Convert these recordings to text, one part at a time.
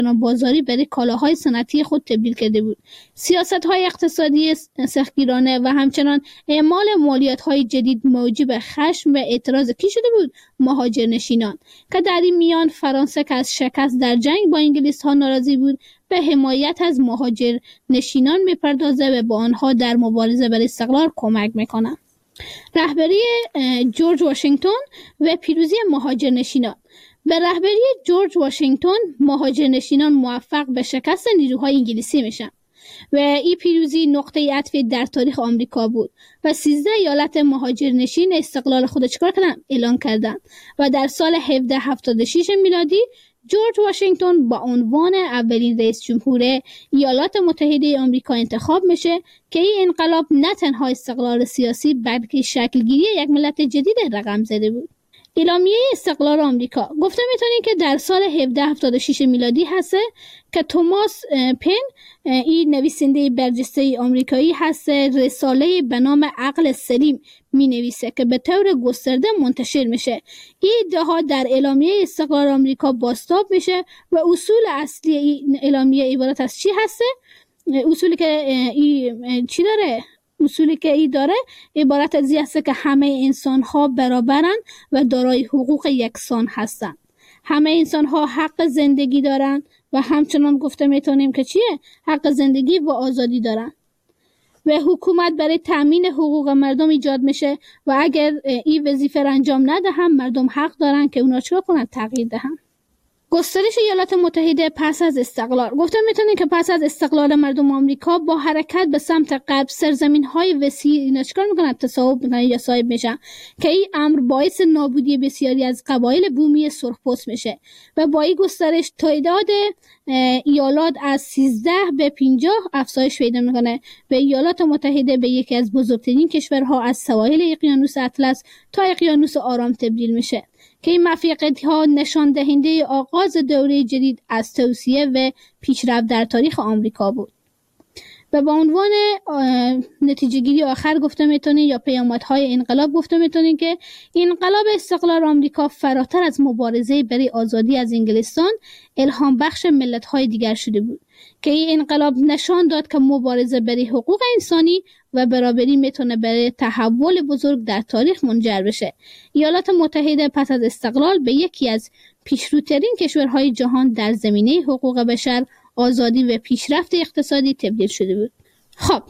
بازاری برای کالاهای صنعتی خود تبدیل کرده بود. سیاست‌های اقتصادی سختگیرانه و همچنان اعمال مالیات‌های جدید موجب خشم و اعتراض کی شده بود؟ مهاجرنشینان، که در این میان فرانسه که از شکست در جنگ با انگلیس‌ها ناراضی بود، به حمایت از مهاجرنشینان می‌پردازه و با آنها در مبارزه برای استقلال کمک می‌کند. رهبری جورج واشنگتن و پیروزی مهاجرنشینان. به رهبری جورج واشنگتن مهاجرنشینان موفق به شکست نیروهای انگلیسی میشن و این پیروزی نقطه عطف در تاریخ آمریکا بود و 13 ایالت مهاجرنشین استقلال خود چیکار کردن؟ اعلان کردن و در سال 1776 میلادی جورج واشنگتن با عنوان اولین رئیس جمهور ایالات متحده آمریکا انتخاب میشه که این انقلاب نه تنها استقلال سیاسی بلکه شکلگیری یک ملت جدید رقم زده بود. اعلامیه استقلال آمریکا. گفته میتونیم که در سال 1776 میلادی هسته که توماس پن، این نویسنده برجسته آمریکایی هست، رساله به نام عقل سلیم می نویسه که به طور گسترده منتشر میشه. این ادعاها در اعلامیه استقلال آمریکا بازتاب میشه و اصول اصلی این اعلامیه عبارت از چی هسته؟ اصولی که چی داره؟ اصولی که ای داره عبارت از این است که همه انسان ها برابرن و دارای حقوق یکسان هستند. همه انسان ها حق زندگی دارن و همچنان گفته میتونیم که چیه؟ حق زندگی و آزادی دارن و حکومت برای تامین حقوق مردم ایجاد میشه و اگر این وظیفه را انجام ندهن مردم حق دارن که اونا چیکار کنن؟ تغییر دهن. گسترش ایالات متحده پس از استقلال. گفته میتونیم که پس از استقلال مردم آمریکا با حرکت به سمت غرب سرزمین‌های وسیع اینا چیکار میکنن؟ تصاحب میکنن یا صاحب میشن که این امر باعث نابودی بسیاری از قبایل بومی سرخپوست میشه و با این گسترش تعداد ایالات از 13 به 50 افزایش پیدا میکنه و ایالات متحده به یکی از بزرگترین کشورها از سواحل اقیانوس اطلس تا اقیانوس آرام تبدیل میشه که این موفقیت‌ها نشان دهنده آغاز دوره جدید از توسعه و پیشرفت در تاریخ آمریکا بود. و به عنوان نتیجه گیری آخر گفته میتونیم یا پیامدهای انقلاب گفته میتونیم که انقلاب استقلال آمریکا فراتر از مبارزه برای آزادی از انگلستان الهام بخش ملت‌های دیگر شده بود که این انقلاب نشان داد که مبارزه برای حقوق انسانی و برابری میتونه برای تحول بزرگ در تاریخ منجر بشه. ایالات متحده پس از استقلال به یکی از پیشروترین کشورهای جهان در زمینه حقوق بشر، آزادی و پیشرفت اقتصادی تبدیل شده بود. خب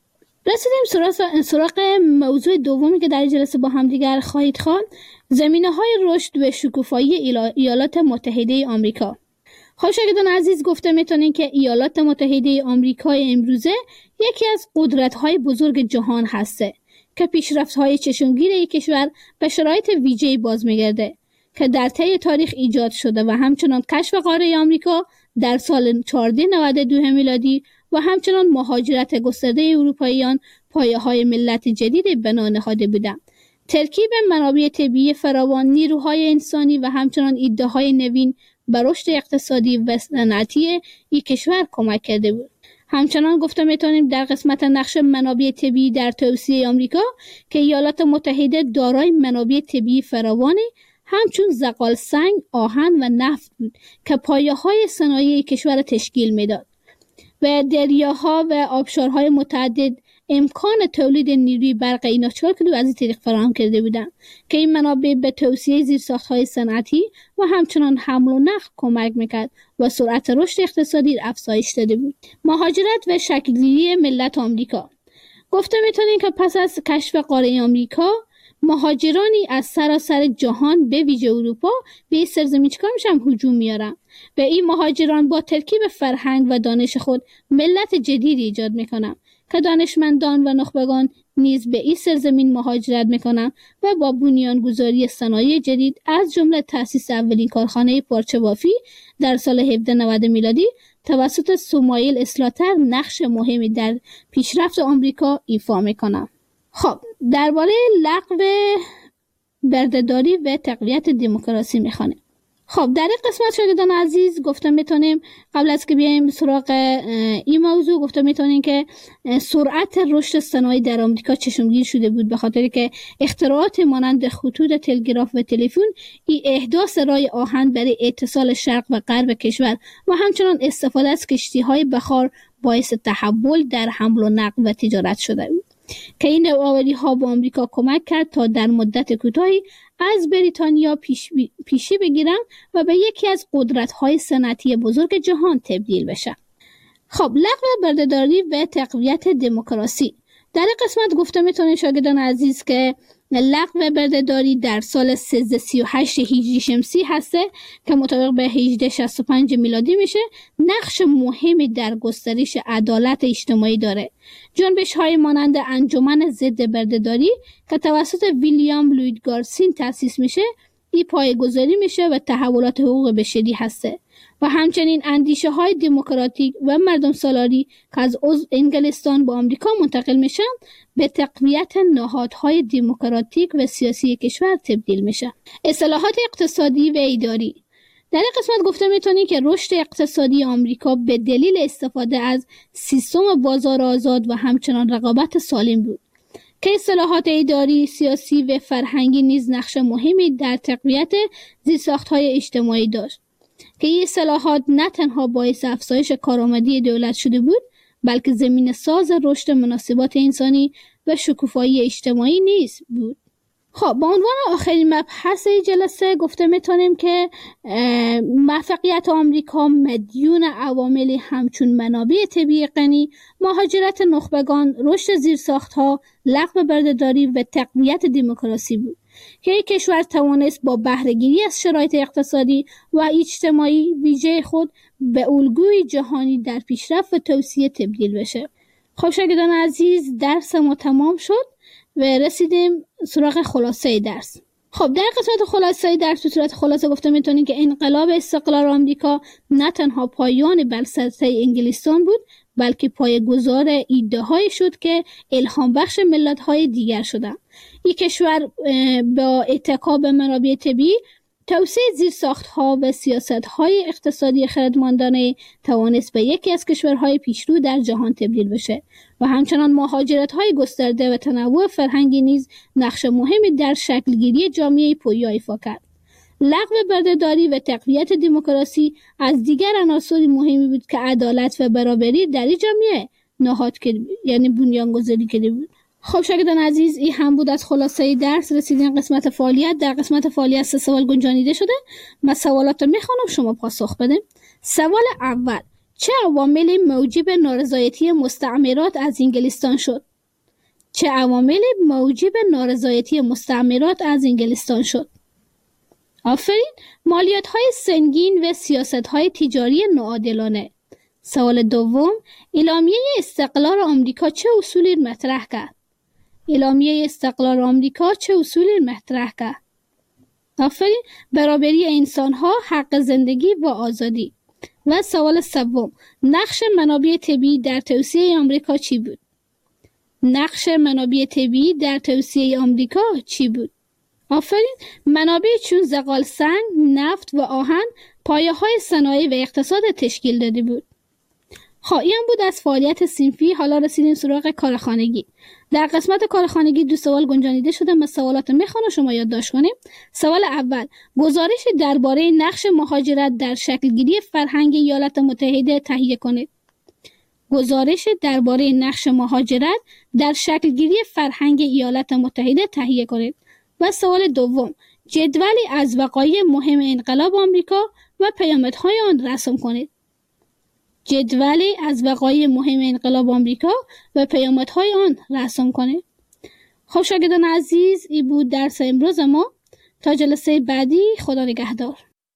رسیدیم سراغ موضوع دومی که در جلسه با هم دیگر خواهید خواند، زمینه‌های رشد و شکوفایی ایالات متحده آمریکا. خب شاگردان عزیز، گفته میتونین که ایالات متحده آمریکا امروزه یکی از قدرت‌های بزرگ جهان هسته که پیشرفت‌های چشمگیر این کشور به شرایط ویژه‌ای باز می‌گرده که در طی تاریخ ایجاد شده و همچنان کشف قاره آمریکا در سال 1492 میلادی و همچنان مهاجرت گسترده اروپاییان پایه‌های ملت جدید بنا نهاده بودند. ترکیب منابع طبیعی فراوان، نیروهای انسانی و همچنان ایده‌های نوین به رشد اقتصادی و صنعتی این کشور کمک کرده بود. همچنان گفته میتونیم در قسمت نقش منابع طبیعی در توسعه آمریکا که ایالات متحده دارای منابع طبیعی فراوانی همچون زغال سنگ، آهن و نفت بود که پایه‌های صنایع کشور تشکیل میداد و دریاها و آبشارهای متعدد امکان تولید نیروی برق اینا چکار کرده و از این طریق فراهم کرده بودند که این منابع به توسعه زیرساخت‌های صنعتی و همچنان حمل و نقل کمک میکرد و سرعت رشد اقتصادی افزایش داده بود. مهاجرت و شکل‌گیری ملت آمریکا. گفته میتونیم که پس از کشف قاره آمریکا مهاجرانی از سراسر جهان به ویژه اروپا به این سرزمین چیکار میشن؟ هجوم میارن و این مهاجران با ترکیب فرهنگ و دانش خود ملت جدیدی ایجاد میکنن که دانشمندان و نخبگان نیز به این سرزمین مهاجرت میکنن و با بنیانگذاری صنایع جدید از جمله تأسیس اولین کارخانه پارچه بافی در سال 1790 میلادی توسط سموئیل اسلاتر نقش مهمی در پیشرفت آمریکا ایفا میکنن. خب درباره لغو بردهداری و تقویت دموکراسی میخوانیم. خب در این قسمت شاگردان عزیز گفتم میتونیم قبل از که بیایم سراغ این موضوع گفتم میتونیم که سرعت رشد صنایع در آمریکا چشمگیر شده بود، به خاطر که اختراعات مانند خطوط تلگراف و تلفن احداث راه آهن برای اتصال شرق و غرب کشور و همچنان استفاده از کشتی‌های بخار باعث تحول در حمل و نقل و تجارت شده بود که این نوآوری‌ها به آمریکا کمک کرد تا در مدت کوتاهی از بریتانیا پیشی بگیرن و به یکی از قدرت‌های صنعتی بزرگ جهان تبدیل بشه. خب لغو بردهداری و تقویت دموکراسی. در این قسمت گفته میتونید شاگردان عزیز که لغو بردهداری در سال 1338 هجری شمسی هسته که مطابق به 1865 میلادی میشه، نقش مهمی در گسترش عدالت اجتماعی داره. جنبش‌های مانند انجمن ضد بردهداری که توسط ویلیام لوید گارسین تأسیس میشه، این پایه‌گذاری میشه و تحولات حقوق بشری هسته و همچنین اندیشه‌های دموکراتیک و مردم سالاری که از عضو انگلستان به آمریکا منتقل میشن به تقویت نهادهای دموکراتیک و سیاسی کشور تبدیل میشه. اصلاحات اقتصادی و اداری. در این قسمت گفته میتونی که رشد اقتصادی آمریکا به دلیل استفاده از سیستم بازار آزاد و همچنان رقابت سالم بود که اصلاحات اداری، سیاسی و فرهنگی نیز نقش مهمی در تقویت زیرساخت‌های اجتماعی داشت که این اصلاحات نه تنها باعث افزایش کارآمدی دولت شده بود، بلکه زمین ساز رشد مناسبات انسانی و شکوفایی اجتماعی نیز بود. خب با عنوان آخرین مبحث جلسه گفته میتونیم که موفقیت آمریکا مدیون عواملی همچون منابع طبیعی غنی، مهاجرت نخبگان، رشد زیرساخت‌ها، لغو بردهداری و تقویت دموکراسی بود که یک کشور توانست با بهره‌گیری از شرایط اقتصادی و اجتماعی ویژه خود به الگوی جهانی در پیشرفت و توسعه تبدیل بشه. خب شاگردان عزیز، درس ما تمام شد و رسیدیم سراغ خلاصه درس. خب در قسمت خلاصه درس به صورت خلاصه گفته میتونیم که انقلاب استقلال آمریکا نه تنها پایان بر سلطه انگلستان بود، بلکه پایه‌گذار ایده‌هایی شد که الهام بخش ملت‌های دیگر شدند. این کشور با اتکا به منابع طبیعی، توسعه زیرساخت‌ها و سیاست‌های اقتصادی خردمندانه توانست به یکی از کشورهای پیشرو در جهان تبدیل بشه و همچنان مهاجرت‌های گسترده و تنوع فرهنگی نیز نقش مهمی در شکل‌گیری جامعه پویا ایفا کرد. لغو بردهداری و تقویت دموکراسی از دیگر عناصر مهمی بود که عدالت و برابری در این جامعه نهاد کرد، یعنی بنیانگذاری کرده بود. خب شاگردان عزیز، این هم بود از خلاصه درس. رسیدیم قسمت فعالیت. در قسمت فعالیت 3 سوال گنجانیده شده. من سوالات رو میخوانم، شما پاسخ بدین. سوال اول: چه عواملی موجب نارضایتی مستعمرات از انگلستان شد؟ چه عواملی موجب نارضایتی مستعمرات از انگلستان شد؟ آفرین، مالیات‌های سنگین و سیاست‌های تجاری ناعادلانه. سوال دوم: اعلامیه استقلال آمریکا چه اصولی مطرح کرد؟ اعلامیه استقلال آمریکا چه اصولی مطرح کرد؟ آفرین، برابری انسان‌ها، حق زندگی و آزادی. و سوال سوم: نقش منابع طبیعی در توسعه آمریکا چی بود؟ نقش منابع طبیعی در توسعه آمریکا چی بود؟ آفرین، منابع چون زغال سنگ، نفت و آهن پایه‌های صنایع و اقتصاد تشکیل داده بود. خب این بود از فعالیت صنفی. حالا رسیدیم سراغ کارخانگی. در قسمت کارخانگی 2 سوال گنجانیده شده. من سوالات میخوام شما یادداشت کنیم. سوال اول: گزارش درباره نقش مهاجرت در شکلگیری فرهنگ ایالات متحده تهیه کنید. گزارش درباره نقش مهاجرت در شکلگیری فرهنگ ایالات متحده تهیه کنید. و سوال دوم: جدولی از وقایع مهم انقلاب آمریکا و پیامدهای آن رسم کنید. جدولی از وقایع مهم انقلاب آمریکا و پیامدهای آن رسم کنید. خب شاگردان عزیز، این بود درس امروز ما. تا جلسه بعدی، خدا نگهدار.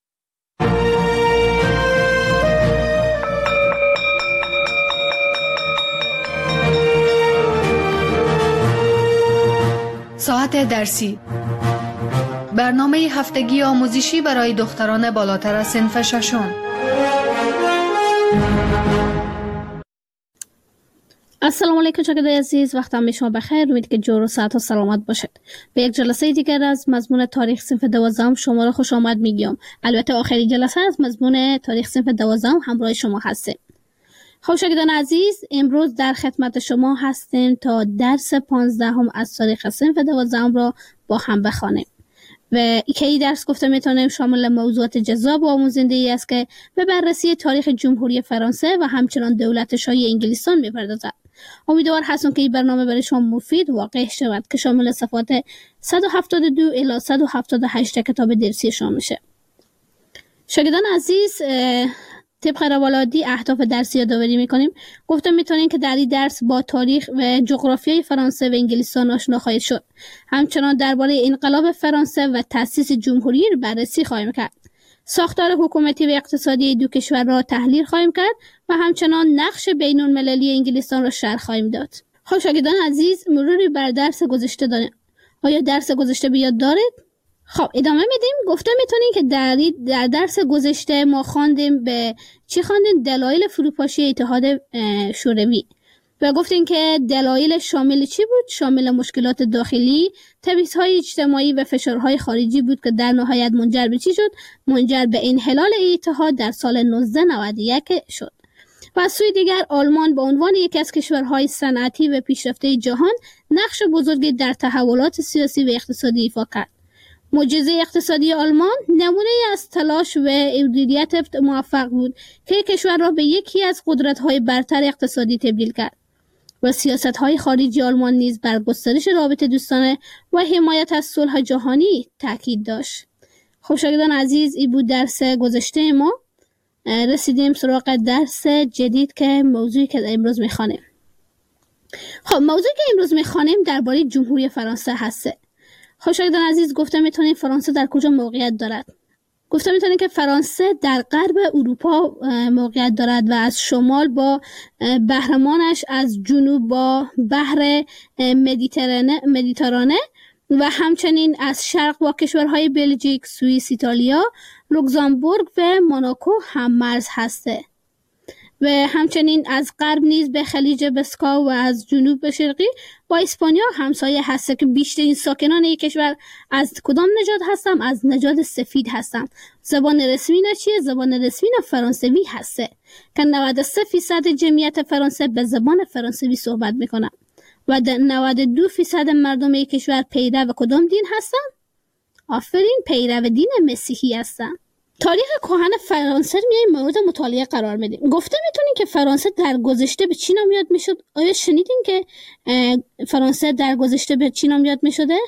ساعت درسی، برنامه هفتگی آموزشی برای دختران بالاتر از صنف ششم. السلام علیکم شاگردای عزیز، وقت هم شما بخیر. امید که جور و صحت و سلامت باشید. به یک جلسه دیگر از مضمون تاریخ صنف 12 شما را خوش آمد میگم. البته آخرین جلسه از مضمون تاریخ صنف 12 همراه شما هستیم. خب شاگردان عزیز، امروز در خدمت شما هستیم تا درس 15 از تاریخ صنف 12 را با هم بخوانیم. و این درس گفته میتونیم شامل موضوعات جذاب و آموزنده است که به بررسی تاریخ جمهوری فرانسه و همچنان دولت شاهی انگلستان میپردازد. امیدوار هستم که این برنامه برای شما مفید واقع شود که شامل صفحات 172 الی 178 کتاب درسی شما میشه. شاگردان عزیز، طبق روالعادی اهداف درسی یادآوری میکنیم. گفتم میتونیم که در این درس با تاریخ و جغرافیای فرانسه و انگلستان آشنا خواهید شد. همچنان درباره انقلاب فرانسه و تأسیس جمهوری رو بررسی خواهیم کرد. ساختار حکومتی و اقتصادی دو کشور را تحلیل خواهیم کرد و همچنان نقش بین المللی انگلستان را شرح خواهیم داد. خب شاگردان عزیز، مروری بر درس گذشته داریم. آیا درس گذشته به یاد دارید؟ خب ادامه میدیم. گفته میتونیم که در درس گذشته ما خواندیم به چی خواندیم؟ دلایل فروپاشی اتحاد شوروی. و گفتیم که دلایل شامل چی بود؟ شامل مشکلات داخلی، تبعیض‌های اجتماعی و فشارهای خارجی بود که در نهایت منجر به چی شد؟ منجر به انحلال اتحاد در سال 1991 شد. و از سوی دیگر آلمان به عنوان یکی از کشورهای صنعتی و پیشرفته جهان نقش بزرگی در تحولات سیاسی و اقتصادی ایفا کرد. معجزه اقتصادی آلمان نمونه از تلاش و مدیریت موفق بود که کشور را به یکی از قدرت‌های برتر اقتصادی تبدیل کرد. و سیاست‌های خارجی آلمان نیز بر گسترش رابطه دوستانه و حمایت از صلح جهانی تاکید داشت. خب شاگردان عزیز، این بود درس گذشته ما. رسیدیم سراغ درس جدید که موضوعی که امروز می‌خوانیم. خب موضوعی که امروز می‌خوانیم درباره جمهوری فرانسه هست. خب شاگردان عزیز، گفتم میتونیم فرانسه در کجا موقعیت دارد؟ گفتم میتونیم که فرانسه در غرب اروپا موقعیت دارد و از شمال با بحرمانش، از جنوب با بحر مدیترانه و همچنین از شرق با کشورهای بلژیک، سوئیس، ایتالیا، لوکزامبورگ و موناکو هم مرز هسته. و همچنین از غرب نیز به خلیج بسکا و از جنوب به شرقی با اسپانیا همسایه هسته که بیشترین ساکنان یک کشور از کدام نژاد هستند؟ از نژاد سفید هستند. زبان رسمی چیه؟ زبان رسمی فرانسوی هسته که 93% جمعیت فرانسه به زبان فرانسوی صحبت میکنند و 92% مردم یک کشور پیرو کدام دین هستند؟ آفرین، پیرو دین مسیحی هستند. تاریخ کهن فرانسه میایم مورد مطالعه قرار میدیم. گفته میتونیم که فرانسه در گذشته به چی نام یاد میشد؟ آیا شنیدین که فرانسه در گذشته به چی نام یاد میشده؟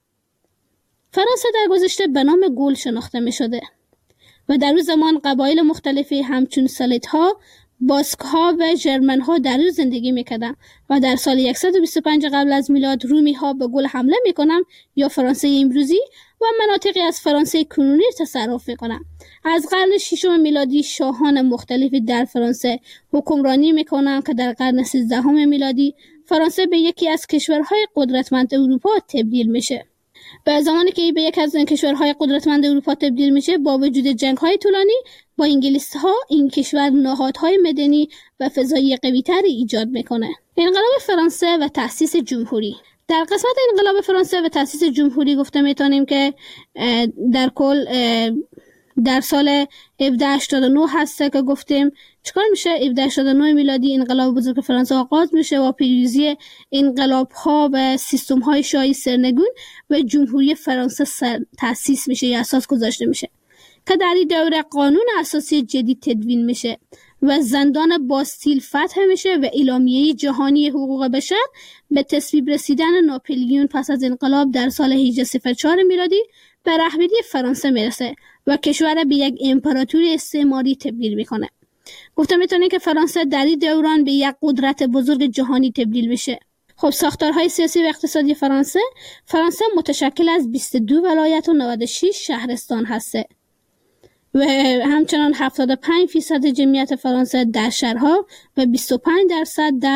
فرانسه در گذشته به نام گول شناخته میشده و در اون زمان قبایل مختلفی همچون سلیت ها، باسک ها و ژرمن ها در اون زندگی میکردن و در سال 125 قبل از میلاد رومی ها به گول حمله میکنن یا فرانسه امروزی و مناطقی از فرانسه کنونی تصرف میکنن. از قرن 6 میلادی شاهان مختلفی در فرانسه حکمرانی میکنن که در قرن 13 میلادی فرانسه به یکی از کشورهای قدرتمند اروپا تبدیل میشه. به زمانی که به یک از کشورهای قدرتمند اروپا تبدیل میشه، با وجود جنگ‌های طولانی با انگلیس‌ها، این کشور نهادهای مدنی و فضایی قوی‌تری ایجاد میکنه. انقلاب فرانسه و تأسیس جمهوری. در قسمت انقلاب فرانسه و تأسیس جمهوری گفته میتونیم که در کل در سال 1789 هسته که گفتیم چیکار میشه؟ 1789 میلادی انقلاب بزرگ فرانسه آغاز میشه و پیروزی انقلاب ها و سیستم های شاهی سرنگون و جمهوری فرانسه تأسیس میشه یا اساس گذاشته میشه که در این دوره قانون اساسی جدید تدوین میشه و زندان باستیل فتح میشه و اعلامیه جهانی حقوق بشر به تصویب رسیدن ناپلیون پس از انقلاب در سال 1804 میلادی به رهبری فرانسه میرسه و کشور به یک امپراتوری استعماری تبدیل میکنه. گفتم میتونه که فرانسه در این دوران به یک قدرت بزرگ جهانی تبدیل میشه. خب ساختارهای سیاسی و اقتصادی فرانسه متشکل از 22 ولایت و 96 شهرستان هسته و همچنان 75% جمعیت فرانسه در شهرها و 25% در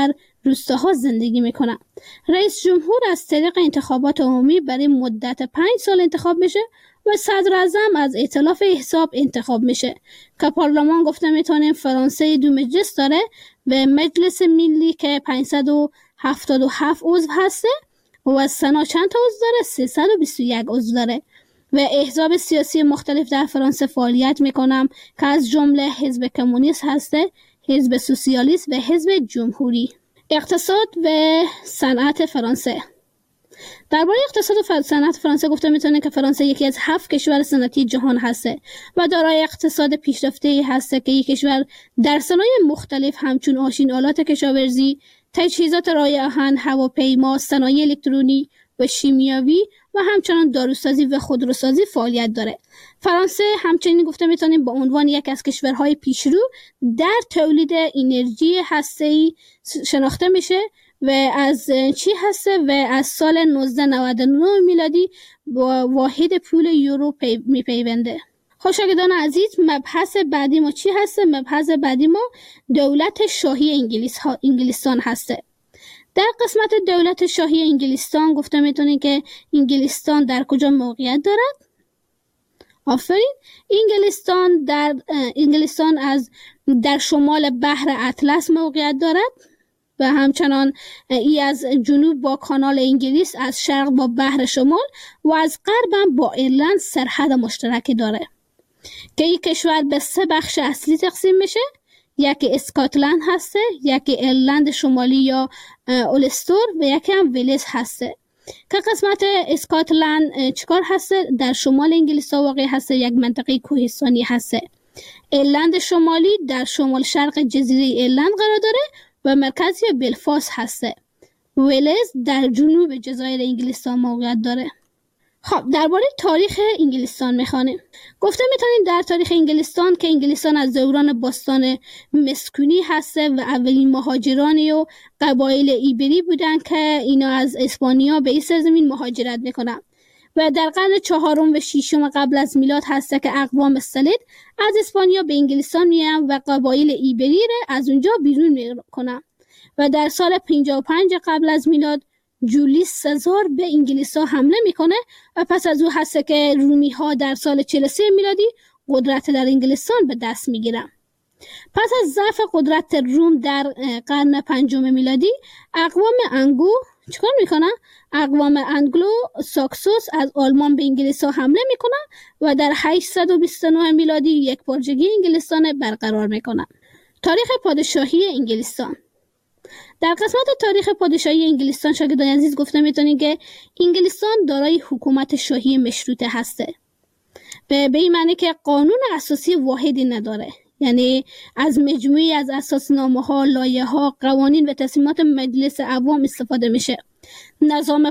روستاها زندگی میکنن. رئیس جمهور از طریق انتخابات عمومی برای مدت 5 سال انتخاب میشه و صدر اعظم از ائتلاف احزاب انتخاب میشه که پارلمان گفته میتونیم فرانسه 2 مجلس داره و مجلس ملی که 577 عضو هسته و سنا چند تا عضو داره؟ 321 عضو داره و احزاب سیاسی مختلف در فرانسه فعالیت میکنم که از جمله حزب کمونیست هسته، حزب سوسیالیست و حزب جمهوری. اقتصاد و صنعت فرانسه. درباره اقتصاد و صنعت فرانسه گفته میتونه که فرانسه یکی از 7 کشور صنعتی جهان هسته و دارای اقتصاد پیشرفته هسته که یک کشور در صنایع مختلف همچون آشین آلات کشاورزی، تجهیزات رای آهن، هواپیما، صنایع الکترونی و شیمیایی و همچنان داروسازی و خودروسازی فعالیت داره. فرانسه همچنین گفته میتونیم به عنوان یک از کشورهای پیشرو در تولید انرژی هسته‌ای شناخته میشه و از چی هسته و از سال 1999 میلادی با واحد پول یورو میپیونده. شاگردان عزیز، مبحث بعدی ما چی هسته؟ مبحث بعدی ما دولت شاهی انگلستان هسته. در قسمت دولت شاهی انگلستان گفته میتونید که انگلستان در کجا موقعیت دارد؟ آفرین، انگلستان در شمال بحر اطلس موقعیت دارد و همچنان ای از جنوب با کانال انگلیس، از شرق با بحر شمال و از غرب با ایرلند سرحد مشترکی داره که این کشور به 3 بخش اصلی تقسیم میشه. یکی اسکاتلند هسته، یکی ایرلند شمالی یا اولستر و یکی هم ویلز هسته که قسمت اسکاتلند چیکار هسته؟ در شمال انگلیس واقع هسته، یک منطقه کوهستانی هسته. ایرلند شمالی در شمال شرق جزیره ایرلند قرار داره و مرکز بلفاست هسته. ویلز در جنوب جزایر انگلستان موقعیت داره. خب درباره تاریخ انگلستان میخوانیم. گفته میتونیم در تاریخ انگلستان که انگلستان از دوران باستان مسکونی هسته و اولین مهاجرانی و قبایل ایبری بودن که اینا از اسپانیا به این سرزمین مهاجرت میکنن و در قرن 4 و 6 قبل از میلاد هسته که اقوام سلید از اسپانیا به انگلستان میان و قبایل ایبری را از اونجا بیرون میکنن و در سال 55 قبل از میلاد جولیوس سزار به انگلیس‌ها حمله میکنه و پس از او هسته که رومی ها در سال 43 میلادی قدرت در انگلستان به دست میگیرن. پس از ضعف قدرت روم در قرن 5 میلادی اقوام انگلو ساکسوس از آلمان به انگلیس‌ها حمله میکنن و در 829 میلادی یک پارچگی انگلستان برقرار میکنن. تاریخ پادشاهی انگلستان. در قسمت تاریخ پادشاهی انگلستان شاگردان عزیز گفته میتونید که انگلستان دارای حکومت شاهی مشروطه هسته. به این معنی که قانون اساسی واحدی نداره، یعنی از مجموعی از اساسنامه‌ها، لایحه‌ها، قوانین و تصمیمات مجلس عوام استفاده میشه. نظام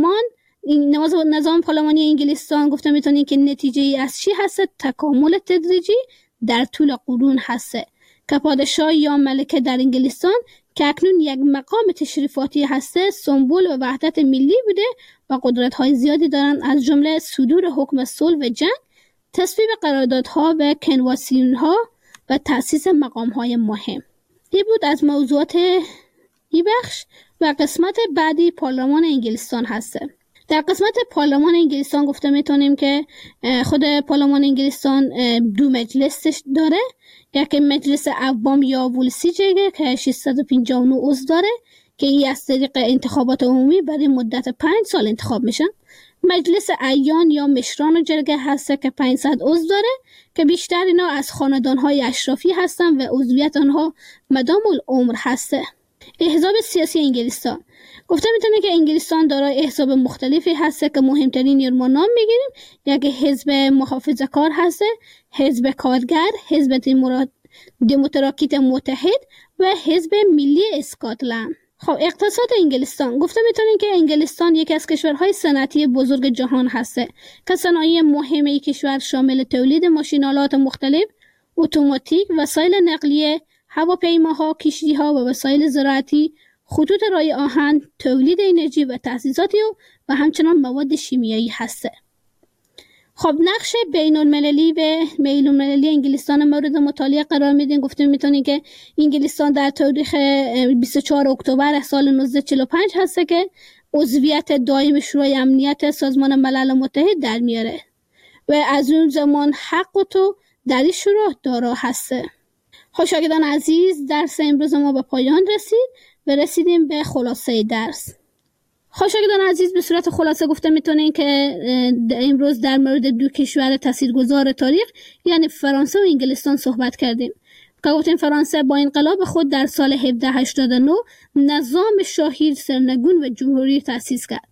پارلمانی انگلستان گفته میتونید که نتیجه از چی هسته؟ تکامل تدریجی در طول قرون هسته که پادشاه یا ملکه در انگلستان که اکنون یک مقام تشریفاتی هسته سمبل و وحدت ملی بوده و قدرت‌های زیادی دارن، از جمله صدور حکم صلح و جنگ، تصویب قراردادها و کنوانسیون‌ها و تأسیس مقام‌های مهم. این بود از موضوعات این بخش و قسمت بعدی پارلمان انگلستان هسته. در قسمت پارلمان انگلستان گفته میتونیم که خود پارلمان انگلستان 2 مجلس داره. یکی مجلس عوام یا ولسیجه که 659 عضو داره که این از طریق انتخابات عمومی برای مدت 5 سال انتخاب میشن. مجلس اعیان یا مشران و جرگه هسته که 500 عضو داره که بیشتر اینا از خاندانهای اشرافی هستن و عضویت آنها مدام العمر هسته. احزاب سیاسی انگلستان. گفته میتونه که انگلستان دارای احزاب مختلفی هسته که مهمترین رو نام میگیریم. یکی حزب محافظه‌کار هسته، حزب کارگر، حزب دموکراتیک متحد و حزب ملی اسکاتلند. خب اقتصاد انگلستان. گفته میتونیم که انگلستان یکی از کشورهای صنعتی بزرگ جهان هسته که صنایع مهم این کشور شامل تولید ماشین‌آلات مختلف، اتوماتیک، وسایل نقلیه، هواپیماها، کشتی‌ها و وسایل زراعتی، خطوط رای آهن، تولید انرژی و تأسیساتی و همچنان مواد شیمیایی هسته. خب نقش بین المللی انگلستان مورد مطالعه قرار میدین. گفتیم میتونین که انگلستان در تاریخ 24 اکتبر سال 1945 هسته که عضویت دائم شورای امنیت سازمان ملل متحد در میاره و از اون زمان حق و تو در این شورا دارا هسته. خب شاگردان عزیز، درس امروز ما به پایان رسید و رسیدیم به خلاصه درس. خب شاگردان عزیز، به صورت خلاصه گفته میتونین که امروز در مورد دو کشور تاثیرگذار تاریخ یعنی فرانسه و انگلستان صحبت کردیم. که گفتیم فرانسه با انقلاب خود در سال 1789 نظام شاهی سرنگون و جمهوری تأسیس کرد.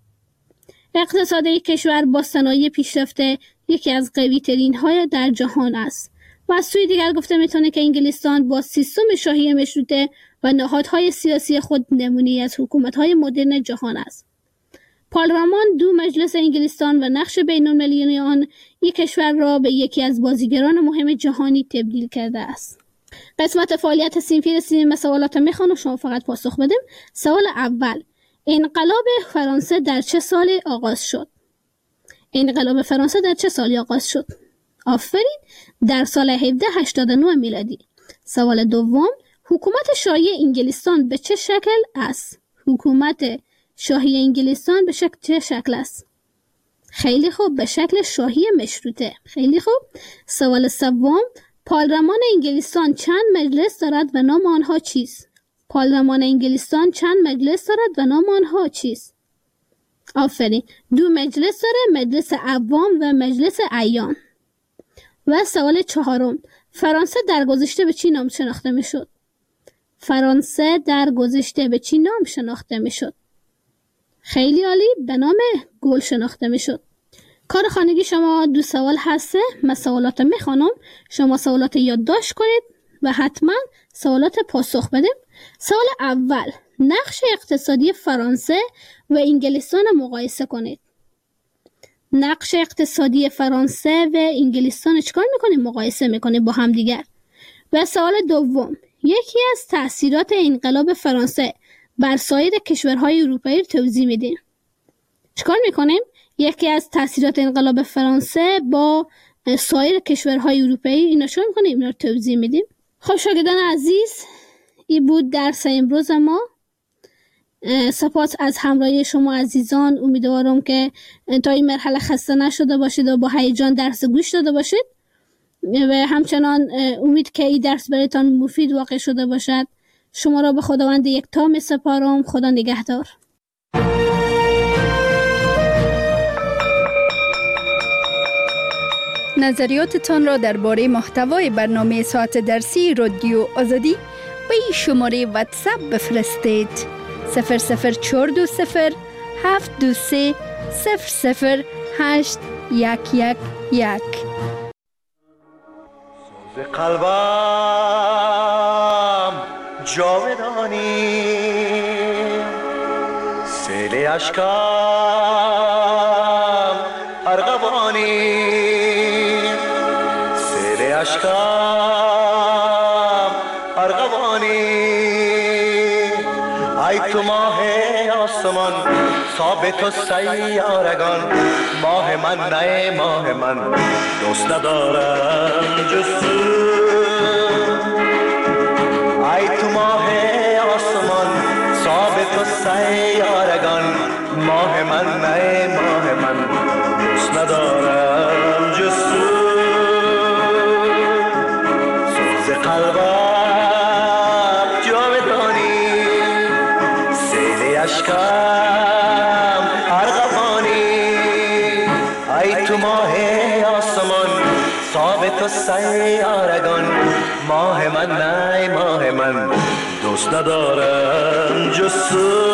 اقتصاد کشور با صنایع پیشرفته یکی از قوی ترین های در جهان است. و از سوی دیگر گفته میتونه که انگلستان با سیستم شاهی مشروطه و نهادهای سیاسی خود نمونه‌ای از حکومت‌های مدرن جهان است. پارلمان دو مجلس انگلستان و نقش بین‌المللی آن یک کشور را به یکی از بازیگران مهم جهانی تبدیل کرده است. قسمت فعالیت صنفی رسیدیم به سوالات میخوان و شما فقط پاسخ بدیم. سوال اول: انقلاب فرانسه در چه سالی آغاز شد؟ انقلاب فرانسه در چه سالی آغاز شد؟ آفرین، در سال 1789 میلادی. سوال دوم: حکومت شاهی انگلستان به چه شکل است؟ حکومت شاهی انگلستان به چه شکل است؟ خیلی خوب، به شکل شاهی مشروطه. خیلی خوب. سوال سوم: پارلمان انگلستان چند مجلس دارد و نام آنها چیست؟ پارلمان انگلستان چند مجلس دارد و نام آنها چیست؟ آفرین، دو مجلس داره، مجلس عوام و مجلس اعیان. و سوال چهارم: فرانسه در گذشته به چی نام شناخته میشد؟ فرانسه در گذشته به چی نام شناخته میشد؟ خیلی عالی، به نام گل شناخته میشد. کار خانگی شما دو سوال هسته. من سوالات میخوانم، شما سوالات یادداشت کنید و حتما سوالات پاسخ بدیم. سوال اول: نقش اقتصادی فرانسه و انگلستان مقایسه کنید. نقش اقتصادی فرانسه و انگلستان چیکار میکنید؟ مقایسه میکنید با هم دیگر. و سوال دوم: یکی از تأثیرات انقلاب فرانسه بر سایر کشورهای اروپایی رو توضیح میدیم. چیکار میکنیم؟ یکی از تأثیرات انقلاب فرانسه با سایر کشورهای اروپایی اینا چیکار میکنیم؟ اینا رو توضیح میدیم. خب شاگردان عزیز، این بود درس امروز ما. سپاس از همراهی شما عزیزان. امیدوارم که تا این مرحله خسته نشده باشید و با هیجان درس گوش داده باشید و همچنان امید که این درس برایتان مفید واقع شده باشد. شما را به خداوند یکتا می سپارم. خدا نگهدار. نظریاتتان را درباره محتوای برنامه ساعت درسی رادیو آزادی به این شماره واتساپ بفرستید: 00420 723 00811. سوز قلبم جاودانی، سیل اشکم ارغوانی، سیل اشکم ارغوانی. ای تو ماه آسمان، ثابت و سیارگان، ماه من نه ماه من، دوست ندارم جز تو. ای تو ماه آسمان، ثابت و سیارگان، ماه من نه ماه من، دوست ندارم جز تو. سوز قلبم جاودانی، سیل اشکم ارغوانی. ای تو ماه آسمان، ثابت و سیارگان، ماه من نه ماه من، دوست ندارم جز تو.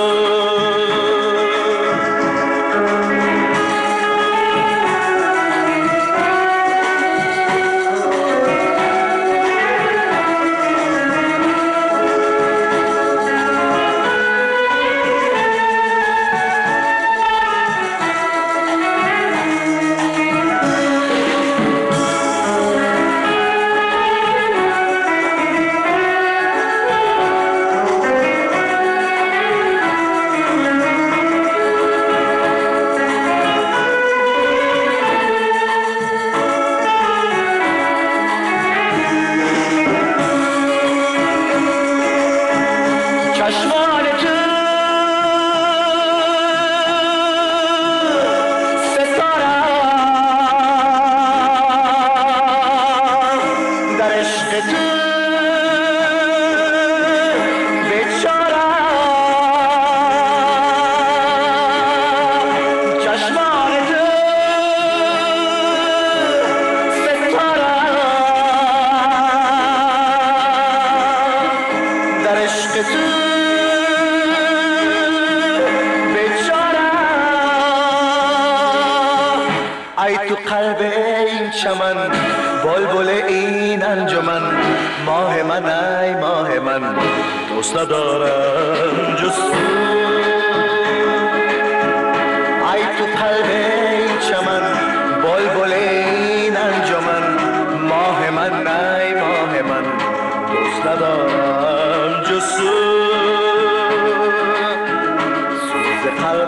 چمن بلبل این انجمن ماه من ای ماه من دوست ندارم جز ای تو قلب این چمن بلبل این انجمن ماه من ای ماه من دوست ندارم جز سوز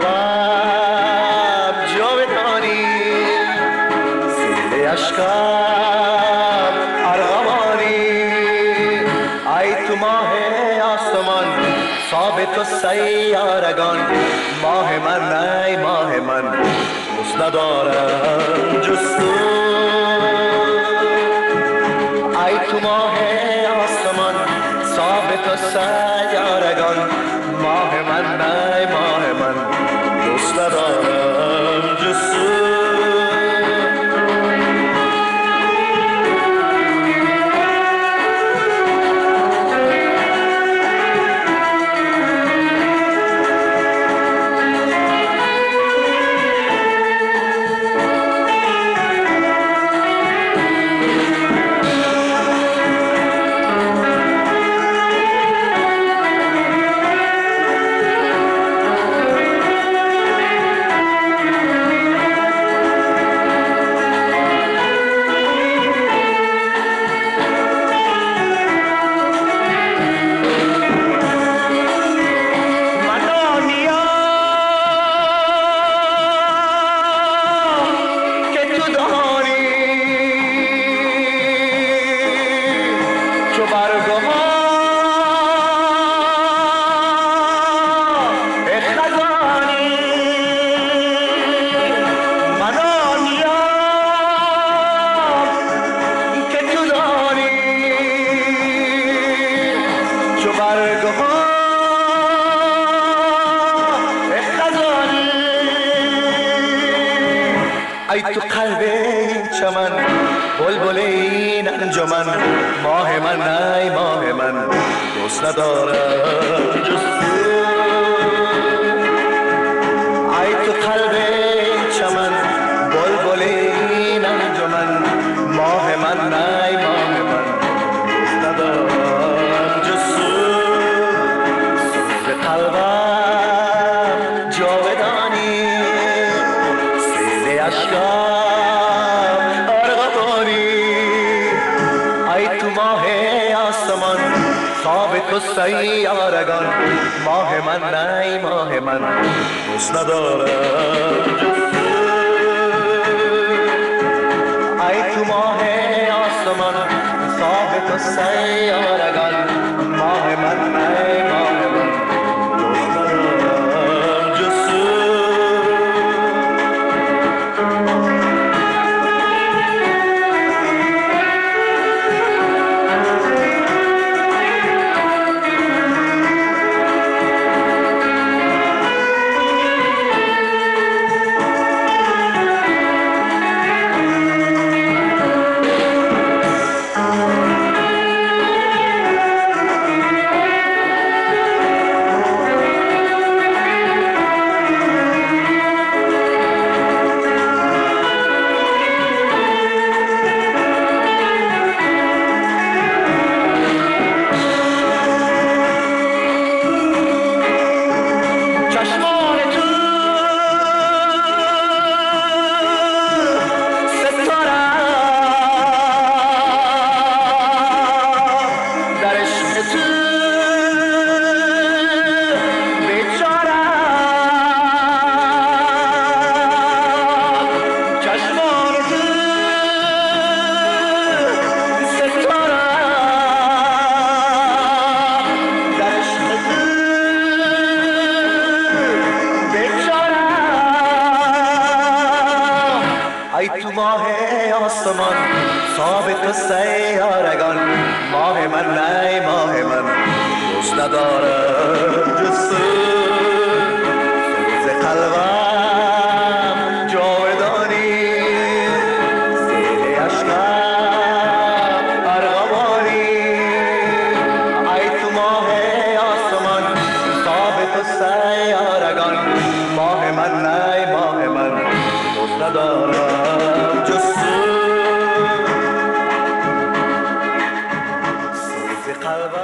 قلبم جاودانی سیل اشکم ارغوانی ای تو ماه آسمان ثابت و سیارگان ماه من ای ماه من دوست ندارم جز تو ای تو ماه آسمان ثابت و سیارگان ماه من ای ماه من دوست ندارم جز تو ای تو قلب این چمن بلبل این انجمن ماه من ای ماه من دوست ندارم جز تو ای تو قلب این چمن بلبل این انجمن ماه من ای ماه من دوست ندارم جز تو سوز قلبم جاودانی سیل اشکم ارغوانی ای تو ماه آسمان ثابت و سیارگان ماه من ای ماه من دوست ندارم جز تو ای تو ماه آسمان ثابت و سیارگان ماه من ای ماه من دوست ندارم جز تو ای تو ماه آسمان ثابت و سیارگان ماه من ای ماه من دوست ندارم جز تو سوز قلبم جاودانی سیل اشکم ارغوانی ای تو ماه آسمان ثابت و سیارگان ماه من ای ماه من دوست ندارم